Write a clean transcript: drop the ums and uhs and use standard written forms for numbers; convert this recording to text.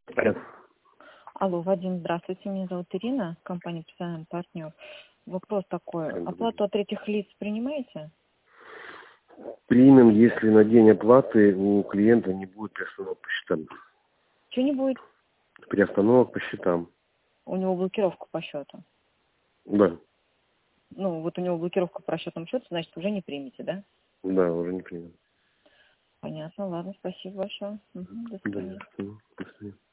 Алло. Алло, Вадим, здравствуйте. Меня зовут Ирина, компания «Профессиональный партнер». Вопрос такой. Оплату от третьих лиц принимаете? Примем, если на день оплаты у клиента не будет приостановок по счетам. Чего не будет? Приостановок по счетам. У него блокировка по счету. Да. Ну, вот у него блокировка по расчетному счету, значит, уже не примете, да? Да, уже не примем. Понятно, ладно, спасибо большое. До Да, свидания. до свидания.